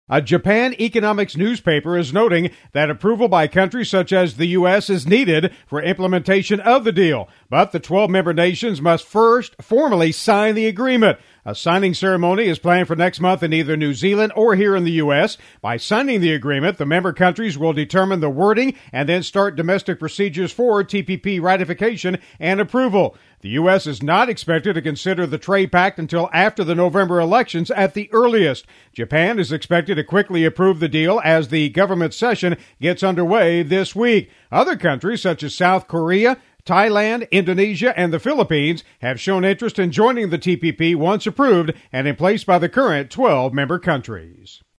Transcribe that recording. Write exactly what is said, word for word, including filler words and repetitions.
A Japan economics newspaper is noting that approval by countries such as the U S is needed for implementation of the deal, but the twelve member nations must first formally sign the agreement. A signing ceremony is planned for next month in either New Zealand or here in the U S. By signing the agreement, the member countries will determine the wording and then start domestic procedures for T P P ratification and approval. The U S is not expected to consider the trade pact until after the November elections at the earliest. Japan is expected to quickly approve the deal as the government session gets underway this week. Other countries such as South Korea, Thailand, Indonesia, and the Philippines have shown interest in joining the T P P once approved and in place by the current twelve member countries.